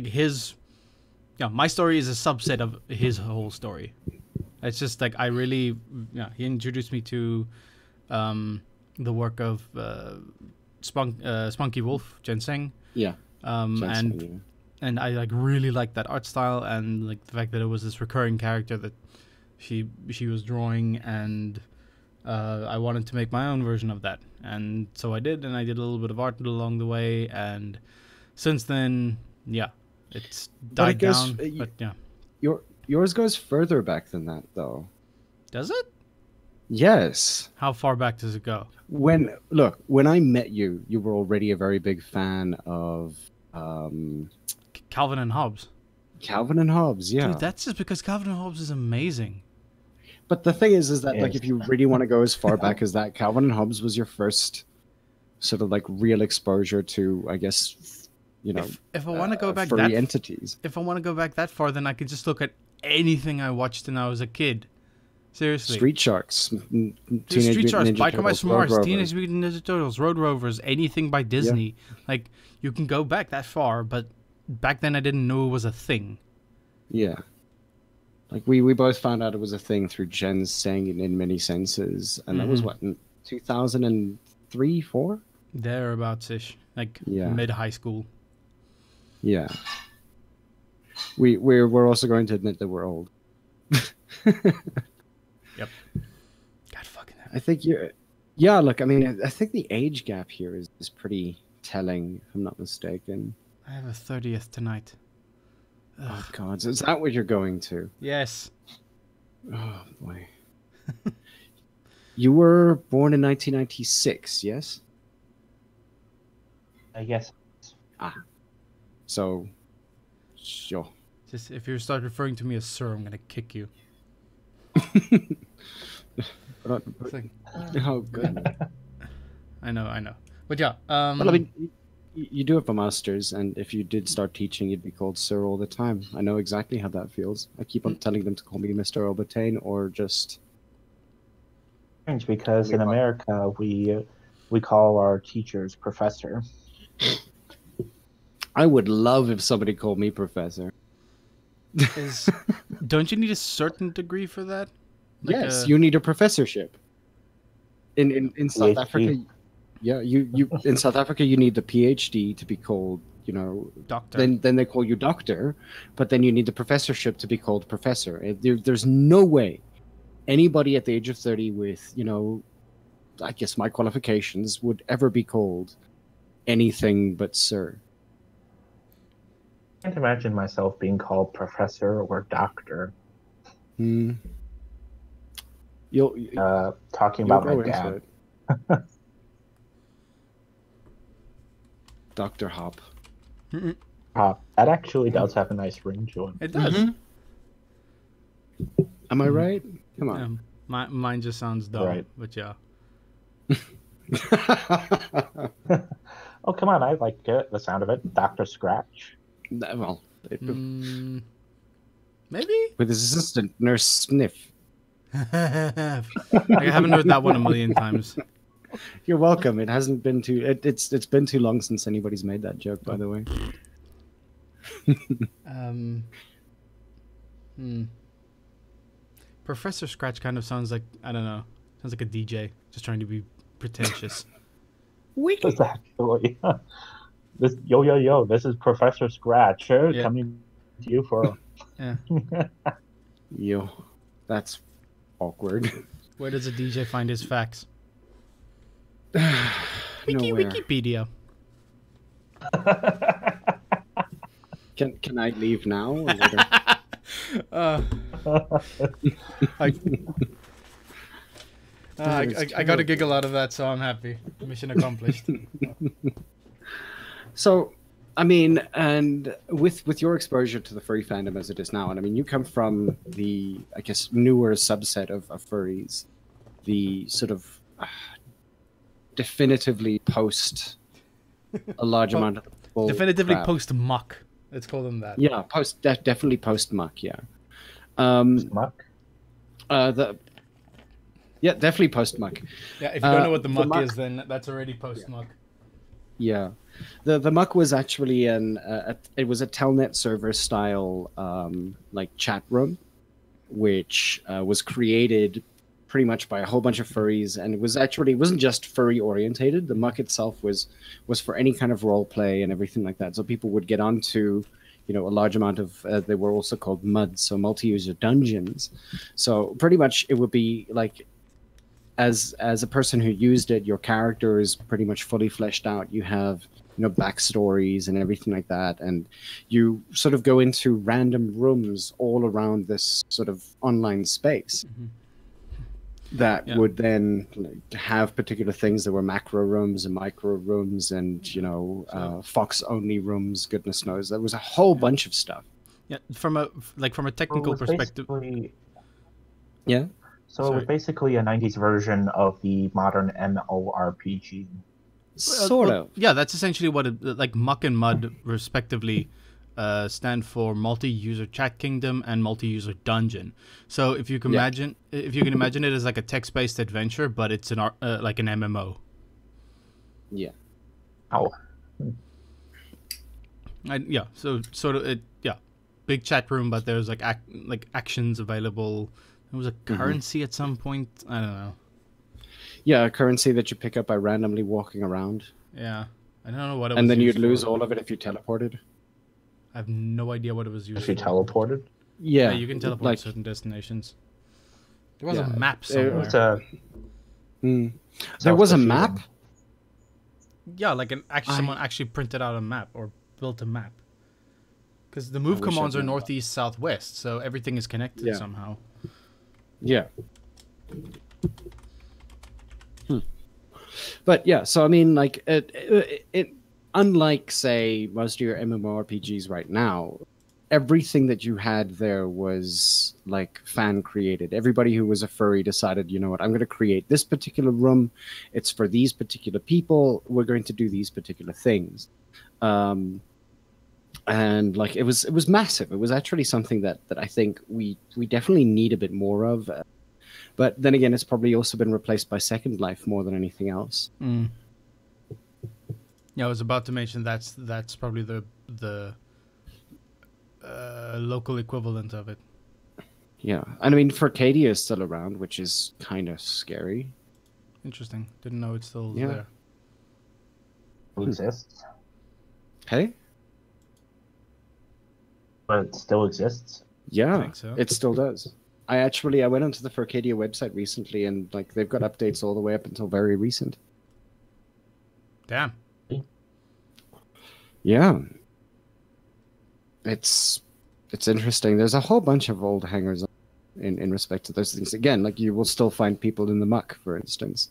[SPEAKER 3] my story is a subset of his whole story. It's just like he introduced me to the work of Spunky Wolf, Ginseng.
[SPEAKER 1] Yeah.
[SPEAKER 3] And I like really liked that art style, and like the fact that it was this recurring character that she was drawing, and I wanted to make my own version of that, and so I did, and I did a little bit of art along the way, and since then, yeah, it's died down. But yeah,
[SPEAKER 1] yours goes further back than that, though.
[SPEAKER 3] Does it?
[SPEAKER 1] Yes.
[SPEAKER 3] How far back does it go?
[SPEAKER 1] When I met you, you were already a very big fan of
[SPEAKER 3] Calvin and Hobbes.
[SPEAKER 1] Calvin and Hobbes, yeah.
[SPEAKER 3] Dude, that's just because Calvin and Hobbes is amazing.
[SPEAKER 1] But the thing is that like if you really want to go as far back as that, Calvin and Hobbes was your first sort of like real exposure to, I guess,
[SPEAKER 3] if I want to go back
[SPEAKER 1] furry entities.
[SPEAKER 3] If I want to go back that far, then I could just look at anything I watched when I was a kid. Seriously.
[SPEAKER 1] Street Sharks,
[SPEAKER 3] Street Sharks, Biker Mice from Mars, Teenage Mutant Ninja Turtles, Road Rovers, anything by Disney. Yeah. Like, you can go back that far, but back then I didn't know it was a thing.
[SPEAKER 1] Yeah. Like, we both found out it was a thing through Jen saying it in many senses. And that was, what, in 2003, 4?
[SPEAKER 3] Thereabouts-ish. Like, mid-high school.
[SPEAKER 1] Yeah. We're also going to admit that we're old.
[SPEAKER 3] Yep. God fucking hell.
[SPEAKER 1] I think look, I mean, I think the age gap here is pretty telling, if I'm not mistaken.
[SPEAKER 3] I have a 30th tonight.
[SPEAKER 1] Ugh. Oh, God. Is that what you're going to?
[SPEAKER 3] Yes.
[SPEAKER 1] Oh, boy. You were born in 1996, yes?
[SPEAKER 2] Yes.
[SPEAKER 1] So, sure.
[SPEAKER 3] Just if you start referring to me as sir, I'm gonna kick you. It's like,
[SPEAKER 1] Oh, good.
[SPEAKER 3] I know. But yeah,
[SPEAKER 1] Well, I mean, you do have a master's, and if you did start teaching, you'd be called sir all the time. I know exactly how that feels. I keep on telling them to call me Mr. Obtain or just...
[SPEAKER 2] Strange because in America we call our teachers professor.
[SPEAKER 1] I would love if somebody called me professor.
[SPEAKER 3] Don't you need a certain degree for that? Like
[SPEAKER 1] Yes, you need a professorship. In South
[SPEAKER 2] PhD.
[SPEAKER 1] Africa, yeah, you in South Africa you need the PhD to be called,
[SPEAKER 3] doctor.
[SPEAKER 1] Then they call you doctor, but then you need the professorship to be called professor. There's no way anybody at the age of 30 with, I guess my qualifications would ever be called anything but sir.
[SPEAKER 2] I can't imagine myself being called professor or doctor.
[SPEAKER 1] You'll
[SPEAKER 2] Talking
[SPEAKER 1] you'll
[SPEAKER 2] about
[SPEAKER 1] go
[SPEAKER 2] my
[SPEAKER 1] into
[SPEAKER 2] dad.
[SPEAKER 1] it. Dr. Hop.
[SPEAKER 2] That actually does have a nice ring to it.
[SPEAKER 3] It does.
[SPEAKER 1] Am I right? Come on.
[SPEAKER 3] Mine just sounds dumb,
[SPEAKER 2] Right.
[SPEAKER 3] but yeah.
[SPEAKER 2] Oh, come on, I like it, the sound of it. Dr. Scratch.
[SPEAKER 1] Well,
[SPEAKER 3] Maybe?
[SPEAKER 1] with his assistant, Nurse Sniff.
[SPEAKER 3] I haven't heard that one a million times.
[SPEAKER 1] You're welcome. It hasn't been too. It's been too long since anybody's made that joke, by the way.
[SPEAKER 3] Professor Scratch kind of sounds like, I don't know, sounds like a DJ just trying to be pretentious.
[SPEAKER 2] This actually. This yo, this is Professor Scratch coming to you for.
[SPEAKER 3] Yeah.
[SPEAKER 1] Yo, that's awkward.
[SPEAKER 3] Where does a DJ find his facts?
[SPEAKER 1] Nowhere.
[SPEAKER 3] Wikipedia.
[SPEAKER 1] Can I leave now? Or later?
[SPEAKER 3] I got a giggle out of that, so I'm happy. Mission accomplished.
[SPEAKER 1] So, I mean, and with your exposure to the furry fandom as it is now, and I mean, you come from the, I guess, newer subset of furries, the sort of definitively post a large amount of bull
[SPEAKER 3] Definitively
[SPEAKER 1] crap.
[SPEAKER 3] post muck. Let's call them that.
[SPEAKER 1] Yeah, definitely post muck. Yeah.
[SPEAKER 2] Muck.
[SPEAKER 1] Definitely post muck.
[SPEAKER 3] Yeah, if you don't know what the
[SPEAKER 1] the
[SPEAKER 3] muck
[SPEAKER 1] muck-
[SPEAKER 3] is, then that's already post muck.
[SPEAKER 1] Yeah, the muck was actually it was a Telnet server style like chat room, which was created pretty much by a whole bunch of furries, and it wasn't just furry orientated. The muck itself was for any kind of role play and everything like that. So people would get onto a large amount of they were also called MUDs, so multi-user dungeons. So pretty much it would be like, as a person who used it, your character is pretty much fully fleshed out. You have backstories and everything like that, and you sort of go into random rooms all around this sort of online space that would then have particular things. There were macro rooms and micro rooms and Fox only rooms. Goodness knows, there was a whole bunch of stuff.
[SPEAKER 3] Yeah, from a technical perspective.
[SPEAKER 1] Yeah.
[SPEAKER 2] So it was basically a 90s version of the modern MMORPG.
[SPEAKER 1] Sort of.
[SPEAKER 3] Yeah, that's essentially what like Muck and Mud respectively stand for multi-user chat kingdom and multi-user dungeon. So if you can imagine it as like a text-based adventure, but it's like an MMO.
[SPEAKER 1] Yeah.
[SPEAKER 2] Oh.
[SPEAKER 3] So sort of big chat room, but there's like actions available. There was a currency at some point. I don't know.
[SPEAKER 1] Yeah, a currency that you pick up by randomly walking around.
[SPEAKER 3] Yeah, I don't know what it was.
[SPEAKER 1] And then you'd
[SPEAKER 3] used
[SPEAKER 1] lose
[SPEAKER 3] for.
[SPEAKER 1] all of it if you teleported.
[SPEAKER 3] I have no idea what it was used
[SPEAKER 2] If you
[SPEAKER 3] for.
[SPEAKER 2] teleported?
[SPEAKER 1] Yeah,
[SPEAKER 3] you can teleport
[SPEAKER 1] like,
[SPEAKER 3] to certain destinations. There was
[SPEAKER 1] Yeah,
[SPEAKER 3] a map
[SPEAKER 2] There
[SPEAKER 3] somewhere.
[SPEAKER 2] was a
[SPEAKER 1] There was a
[SPEAKER 2] self-defeating.
[SPEAKER 1] map.
[SPEAKER 3] Yeah, like someone actually printed out a map or built a map. Because the move
[SPEAKER 1] wish I'd
[SPEAKER 3] commands are
[SPEAKER 1] known that.
[SPEAKER 3] northeast, southwest, so everything is connected
[SPEAKER 1] Yeah.
[SPEAKER 3] somehow.
[SPEAKER 1] Yeah. But yeah, so I mean, like it unlike, say, most of your MMORPGs right now, everything that you had there was like fan created. Everybody who was a furry decided, you know what, I'm going to create this particular room. It's for these particular people. We're going to do these particular things. And like it was massive. It was actually something that I think we definitely need a bit more of. But then again, it's probably also been replaced by Second Life more than anything else.
[SPEAKER 3] Mm. Yeah, I was about to mention that's probably the local equivalent of it.
[SPEAKER 1] Yeah, and I mean, Furcadia is still around, which is kind of scary.
[SPEAKER 3] Interesting. Didn't know it's still
[SPEAKER 1] Yeah.
[SPEAKER 3] there.
[SPEAKER 2] It exists,
[SPEAKER 1] Hey,
[SPEAKER 2] but it still exists.
[SPEAKER 1] yeah,
[SPEAKER 3] I think so.
[SPEAKER 1] it still does. I went onto the Furcadia website recently, and like they've got updates all the way up until very recent.
[SPEAKER 3] Damn.
[SPEAKER 1] Yeah, it's interesting. There's a whole bunch of old hangers in respect to those things. Again, like you will still find people in the muck, for instance.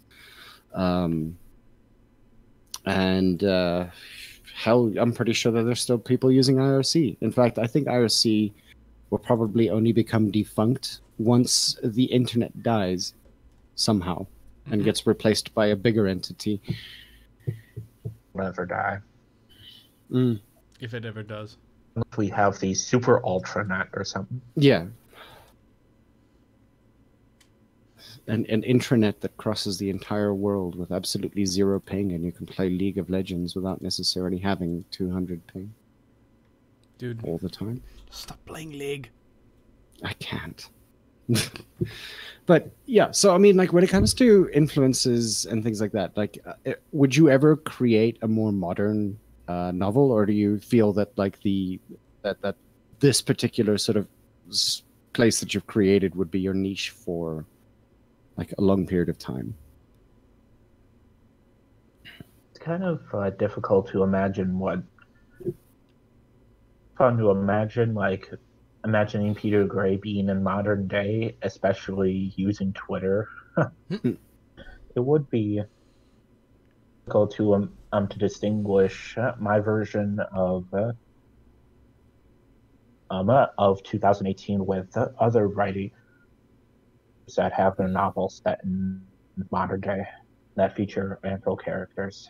[SPEAKER 1] And hell, I'm pretty sure that there's still people using IRC. In fact, I think IRC will probably only become defunct once the internet dies somehow and gets replaced by a bigger entity.
[SPEAKER 2] Never die.
[SPEAKER 1] Mm.
[SPEAKER 3] If it ever does.
[SPEAKER 2] Unless we have the super ultranet or something.
[SPEAKER 1] Yeah. An intranet that crosses the entire world with absolutely zero ping, and you can play League of Legends without necessarily having 200 ping
[SPEAKER 3] Dude,
[SPEAKER 1] all the time.
[SPEAKER 3] stop playing League.
[SPEAKER 1] I can't. But yeah, so I mean, like when it comes to influences and things like that, like would you ever create a more modern novel, or do you feel that like that this particular sort of place that you've created would be your niche for like a long period of time?
[SPEAKER 2] It's kind of difficult to imagine fun to imagine, like imagining Peter Gray being in modern day, especially using Twitter. It would be difficult to distinguish my version of 2018 with other writing that have their novels set in modern day that feature anthro characters.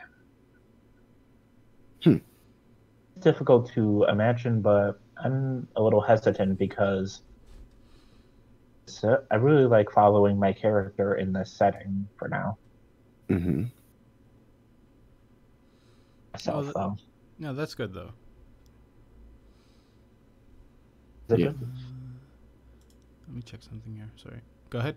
[SPEAKER 2] It's difficult to imagine, but I'm a little hesitant because I really like following my character in this setting for now.
[SPEAKER 1] Mm-hmm.
[SPEAKER 2] Myself, though.
[SPEAKER 3] No, that's good though.
[SPEAKER 2] Is it
[SPEAKER 1] Yeah.
[SPEAKER 2] good?
[SPEAKER 3] Let me check something here. Sorry. Go ahead.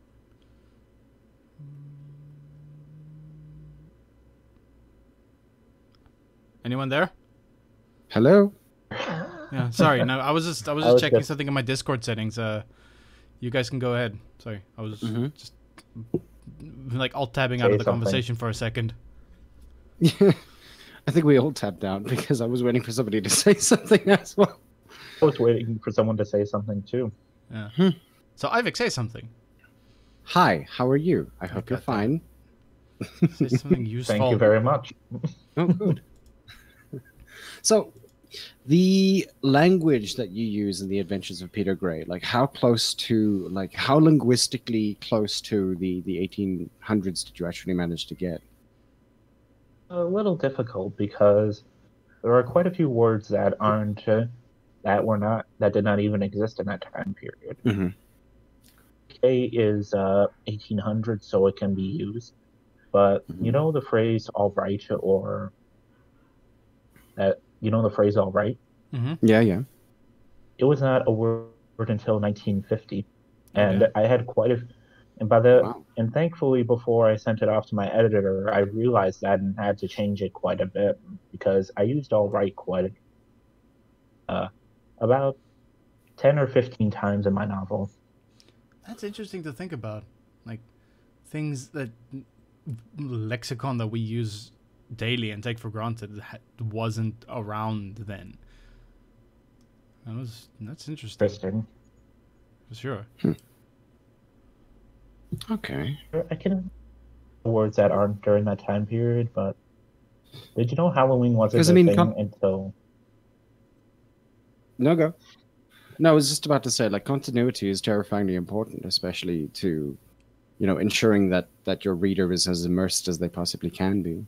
[SPEAKER 3] Anyone there?
[SPEAKER 1] Hello.
[SPEAKER 3] Yeah, sorry. No, I was just
[SPEAKER 2] was
[SPEAKER 3] checking
[SPEAKER 2] just-
[SPEAKER 3] something in my Discord settings. You guys can go ahead. Sorry, I was
[SPEAKER 1] Mhm.
[SPEAKER 3] just like alt tabbing out
[SPEAKER 2] Say
[SPEAKER 3] of the
[SPEAKER 2] something.
[SPEAKER 3] conversation for a second.
[SPEAKER 1] Yeah, I think we all tapped out because I was waiting for somebody to say something as well.
[SPEAKER 2] I was waiting for someone to say something too.
[SPEAKER 3] Yeah. So Ivik, say something.
[SPEAKER 1] Hi, how are you? I hope you're
[SPEAKER 3] got that.
[SPEAKER 1] fine.
[SPEAKER 3] Say something useful.
[SPEAKER 2] Thank you very much.
[SPEAKER 1] Oh, good. So, the language that you use in the Adventures of Peter Gray, like how linguistically close to the 1800s did you actually manage to get?
[SPEAKER 2] A little difficult because there are quite a few words that did not even exist in that time period.
[SPEAKER 1] Mm-hmm.
[SPEAKER 2] K is 1800, so it can be used. But you know the phrase "all right" or that the phrase "all right."
[SPEAKER 3] Mm-hmm.
[SPEAKER 1] Yeah, yeah.
[SPEAKER 2] It was not a word until 1950, and
[SPEAKER 3] Okay.
[SPEAKER 2] I had
[SPEAKER 1] Wow.
[SPEAKER 2] and thankfully before I sent it off to my editor, I realized that and had to change it quite a bit because I used "all right" about 10 or 15 times in my novel.
[SPEAKER 3] That's interesting to think about. Like things that lexicon that we use daily and take for granted wasn't around then. That's interesting.
[SPEAKER 2] Interesting.
[SPEAKER 3] For sure.
[SPEAKER 1] Okay.
[SPEAKER 2] I can words that aren't during that time period, but Did you know Halloween wasn't
[SPEAKER 1] 'Cause, I
[SPEAKER 2] a
[SPEAKER 1] mean,
[SPEAKER 2] thing until...
[SPEAKER 1] No, go. No, I was just about to say, like, continuity is terrifyingly important, especially to, ensuring that your reader is as immersed as they possibly can be.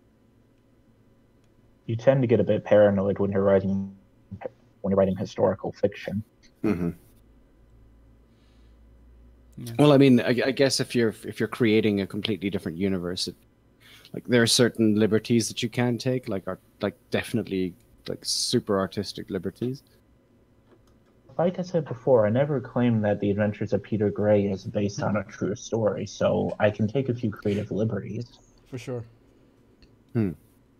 [SPEAKER 2] You tend to get a bit paranoid when you're writing historical fiction.
[SPEAKER 1] Mm-hmm.
[SPEAKER 3] Yeah.
[SPEAKER 1] Well, I mean, I guess if you're creating a completely different universe, like there are certain liberties that you can take, like definitely like super artistic liberties.
[SPEAKER 2] Like I said before, I never claimed that The Adventures of Peter Gray is based on a true story, so I can take a few creative liberties.
[SPEAKER 3] For sure.
[SPEAKER 1] Hmm.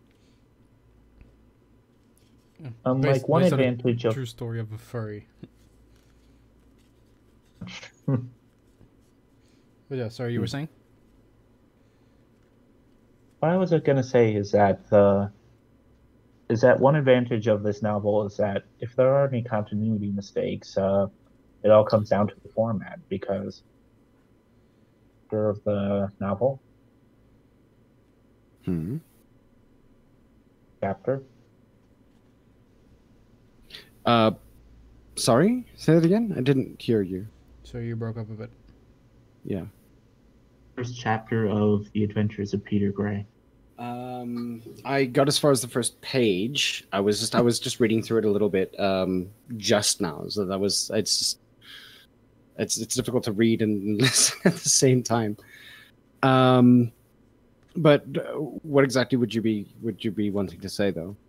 [SPEAKER 3] Yeah.
[SPEAKER 2] Like one
[SPEAKER 3] based on
[SPEAKER 2] advantage
[SPEAKER 3] a
[SPEAKER 2] of
[SPEAKER 3] true story of a furry. But yeah, sorry, you were saying?
[SPEAKER 2] what I was going to say is that one advantage of this novel is that if there are any continuity mistakes, it all comes down to the format, because of the novel
[SPEAKER 1] Hmm.
[SPEAKER 2] chapter.
[SPEAKER 1] Sorry, say that again. I didn't hear you.
[SPEAKER 3] So you broke up a bit.
[SPEAKER 1] Yeah.
[SPEAKER 2] First chapter of The Adventures of Peter Gray.
[SPEAKER 1] I got as far as the first page. I was just reading through it a little bit just now. So it's difficult to read and listen at the same time. But what exactly would you be wanting to say though?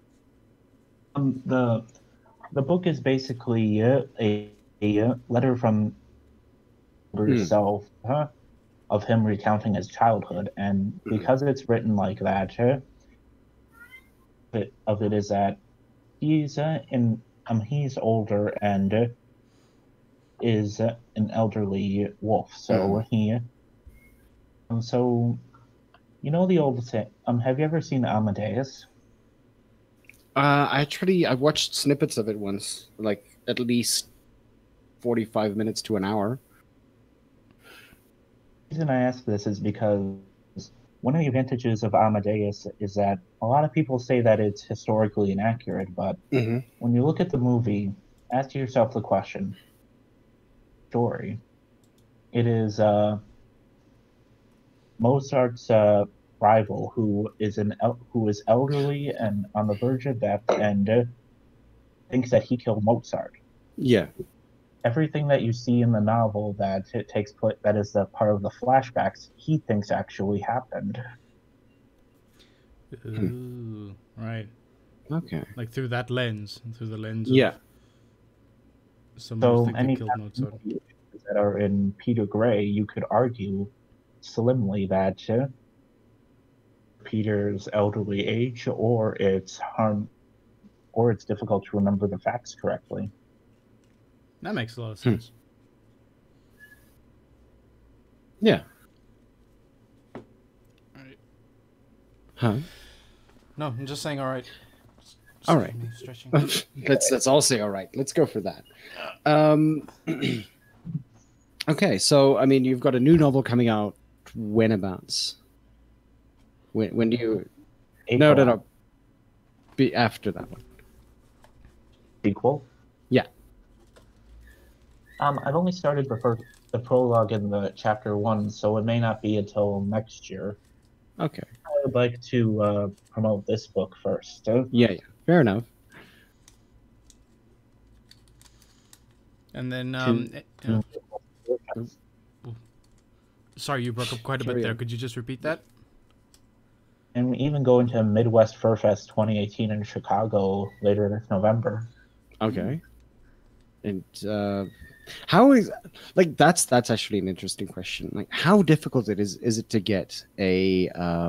[SPEAKER 2] The book is basically a letter from herself of him recounting his childhood, and because it's written like that, it is that he's he's older and is an elderly wolf, so so the old saying. Have you ever seen Amadeus?
[SPEAKER 1] I watched snippets of it once, like at least 45 minutes to an hour.
[SPEAKER 2] The reason I ask this is because one of the advantages of Amadeus is that a lot of people say that it's historically inaccurate, but when you look at the movie, ask yourself the question: story. It is Mozart's rival who is elderly and on the verge of death and thinks that he killed Mozart.
[SPEAKER 1] Yeah.
[SPEAKER 2] Everything that you see in the novel that it takes place, that is the part of the flashbacks, he thinks actually happened.
[SPEAKER 3] Ooh, right.
[SPEAKER 1] Okay.
[SPEAKER 3] Like through that lens, through the lens.
[SPEAKER 1] Yeah.
[SPEAKER 3] Of someone who
[SPEAKER 2] any
[SPEAKER 3] killed Mozart.
[SPEAKER 2] that are in Peter Gray, you could argue slimly that Peter's elderly age, or it's difficult to remember the facts correctly.
[SPEAKER 3] That makes a lot of sense.
[SPEAKER 1] Yeah.
[SPEAKER 3] Alright.
[SPEAKER 1] Huh?
[SPEAKER 3] No, I'm just saying. All right.
[SPEAKER 1] All right.
[SPEAKER 3] Stretching.
[SPEAKER 1] let's all say all right. Let's go for that. Okay, so I mean, you've got a new novel coming out. Whenabouts? When do you?
[SPEAKER 2] April.
[SPEAKER 1] No. Be after that one.
[SPEAKER 2] Sequel.
[SPEAKER 1] Yeah.
[SPEAKER 2] I've only started the prologue in the chapter 1, so it may not be until next year.
[SPEAKER 1] Okay.
[SPEAKER 2] I would like to promote this book first.
[SPEAKER 1] Yeah. Fair enough.
[SPEAKER 3] And then, sorry, you broke up quite a bit there. Could you just repeat that?
[SPEAKER 2] And we even go into Midwest Fur Fest 2018 in Chicago later this November.
[SPEAKER 1] Okay. And how is that's actually an interesting question. Like, how difficult is it to get a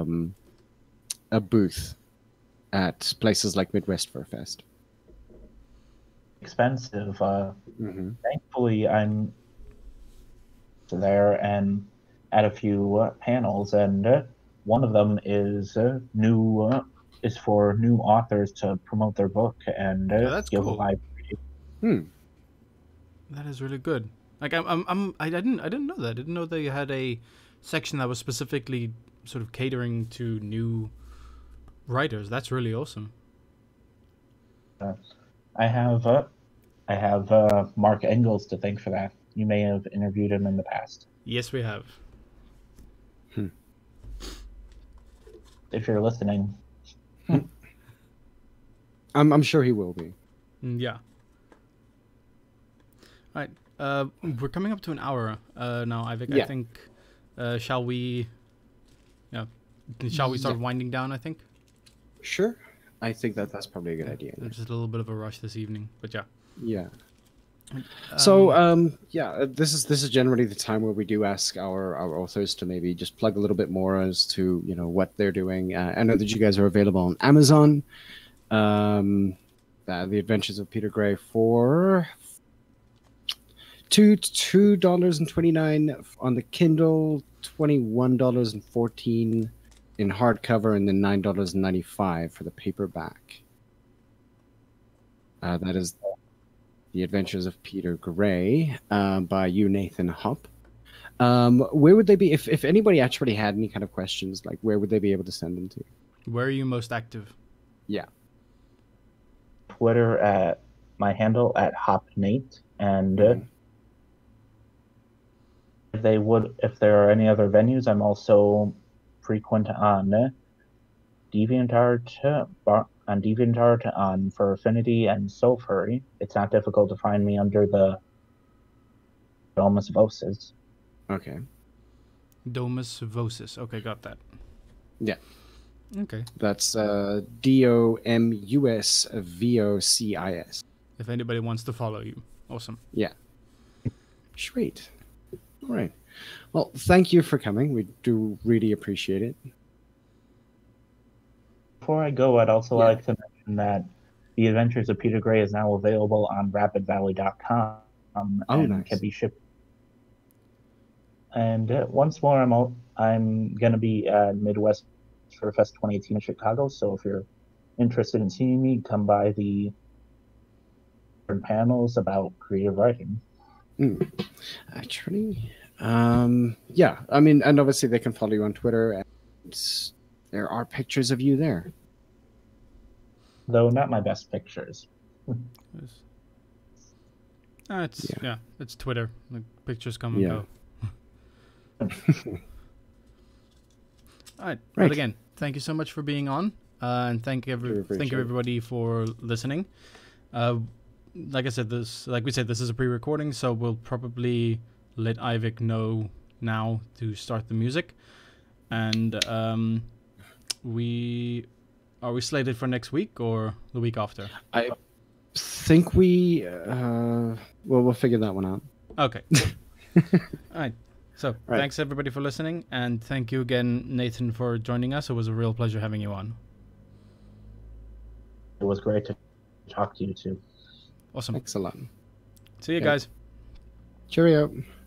[SPEAKER 1] booth at places like Midwest Fur Fest?
[SPEAKER 2] Expensive. Thankfully, I'm there and at a few panels, and one of them is is for new authors to promote their book and
[SPEAKER 3] that's
[SPEAKER 2] give
[SPEAKER 3] cool.
[SPEAKER 2] a live
[SPEAKER 3] reading. That is really good. Like I didn't know that. I didn't know they had a section that was specifically sort of catering to new writers. That's really awesome.
[SPEAKER 2] I have Mark Engels to thank for that. You may have interviewed him in the past.
[SPEAKER 3] Yes, we have.
[SPEAKER 2] If you're listening.
[SPEAKER 1] I'm sure he will be.
[SPEAKER 3] Yeah. All right. We're coming up to an hour now, Ivik.
[SPEAKER 1] Yeah.
[SPEAKER 3] I think. Shall we? Yeah. Shall we start winding down? I think.
[SPEAKER 1] Sure. I think that's probably a good idea.
[SPEAKER 3] There's just a little bit of a rush this evening, but yeah.
[SPEAKER 1] Yeah. So yeah, this is generally the time where we do ask our authors to maybe just plug a little bit more as to what they're doing. I know that you guys are available on Amazon. The Adventures of Peter Gray for $2.29 on the Kindle, $21.14 in hardcover, and then $9.95 for the paperback. That is The Adventures of Peter Gray by you, Nathan Hupp. Where would they be if anybody actually had any kind of questions? Like, where would they be able to send them to?
[SPEAKER 3] Where are you most active?
[SPEAKER 1] Yeah.
[SPEAKER 2] Twitter at my handle at HopNate, and if there are any other venues, I'm also frequent on DeviantArt, for Affinity and Sulfury. It's not difficult to find me under the Domus Vosis.
[SPEAKER 1] Okay.
[SPEAKER 3] Domus Vosis. Okay, got that.
[SPEAKER 1] Yeah.
[SPEAKER 3] Okay.
[SPEAKER 1] That's DOMUSVOCIS.
[SPEAKER 3] If anybody wants to follow you. Awesome.
[SPEAKER 1] Yeah. Sweet. All right. Well, thank you for coming. We do really appreciate it.
[SPEAKER 2] Before I go, I'd also like to mention that The Adventures of Peter Gray is now available on RapidValley.com and
[SPEAKER 1] nice.
[SPEAKER 2] can be shipped. And once more, I'm going to be at Midwest Fur Fest 2018 in Chicago. So if you're interested in seeing me, come by the panels about creative writing.
[SPEAKER 1] Actually, yeah. I mean, and obviously they can follow you on Twitter, and there are pictures of you there.
[SPEAKER 2] Though not my best pictures.
[SPEAKER 3] It's Twitter. The pictures come and go. All right. But again, thank you so much for being on, and thank you everybody for listening. Like we said, this is a pre-recording, so we'll probably let Ivik know now to start the music. And are we slated for next week or the week after?
[SPEAKER 1] I think we'll figure that one out.
[SPEAKER 3] Okay. All right. So thanks everybody for listening, and thank you again, Nathan, for joining us. It was a real pleasure having you on.
[SPEAKER 2] It was great to talk to you too.
[SPEAKER 3] Awesome.
[SPEAKER 1] Excellent.
[SPEAKER 3] See you guys.
[SPEAKER 1] Cheerio.